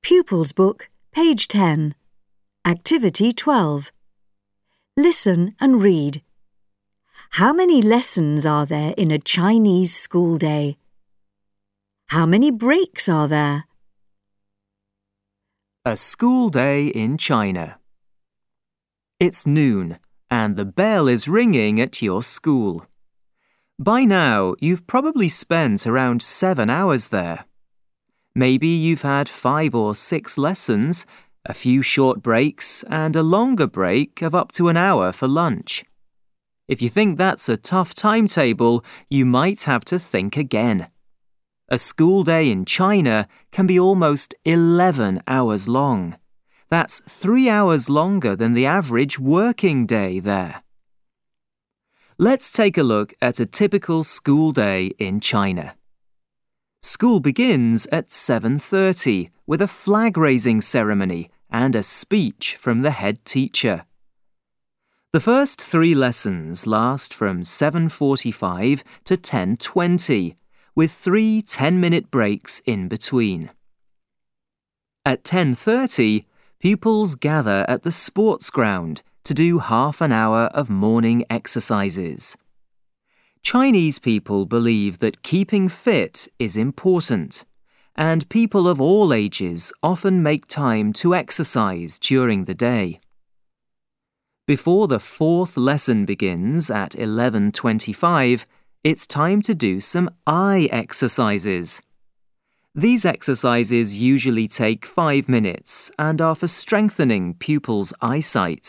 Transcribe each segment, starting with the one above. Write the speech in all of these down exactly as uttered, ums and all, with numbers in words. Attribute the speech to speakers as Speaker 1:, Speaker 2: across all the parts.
Speaker 1: Pupils Book, page ten. Activity twelve. Listen and read. How many lessons are there in a Chinese school day? How many breaks are there?
Speaker 2: A school day in China. It's noon, and the bell is ringing at your school. By now, you've probably spent around seven hours there. Maybe you've had five or six lessons, a few short breaks, and a longer break of up to an hour for lunch. If you think that's a tough timetable, you might have to think again. A school day in China can be almost eleven hours long. That's three hours longer than the average working day there. Let's take a look at a typical school day in China. School begins at seven thirty with a flag-raising ceremony and a speech from the head teacher. The first three lessons last from seven forty-five to ten twenty, with three ten-minute breaks in between. At ten thirty, pupils gather at the sports ground to do half an hour of morning exercises. Chinese people believe that keeping fit is important, and people of all ages often make time to exercise during the day. Before the fourth lesson begins at eleven twenty-five, it's time to do some eye exercises. These exercises usually take five minutes and are for strengthening pupils' eyesight.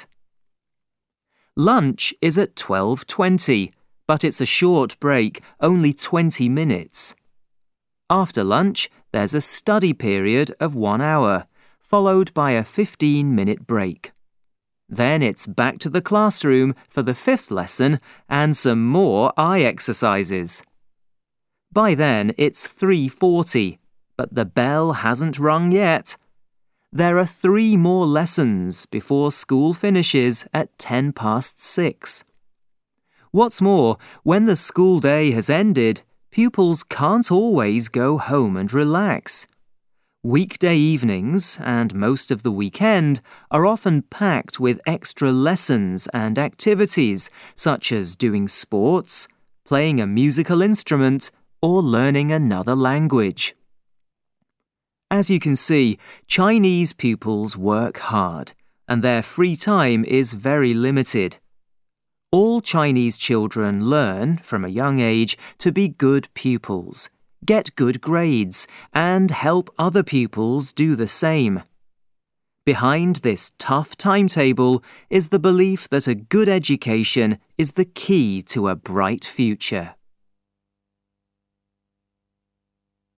Speaker 2: Lunch is at twelve twenty, but it's a short break, only twenty minutes. After lunch, there's a study period of one hour, followed by a fifteen-minute break. Then it's back to the classroom for the fifth lesson and some more eye exercises. By then, it's three forty, but the bell hasn't rung yet. There are three more lessons before school finishes at ten past six. What's more, when the school day has ended, pupils can't always go home and relax. Weekday evenings and most of the weekend are often packed with extra lessons and activities such as doing sports, playing a musical instrument, or learning another language. As you can see, Chinese pupils work hard, and their free time is very limited. All Chinese children learn from a young age to be good pupils, get good grades, and help other pupils do the same. Behind this tough timetable is the belief that a good education is the key to a bright future.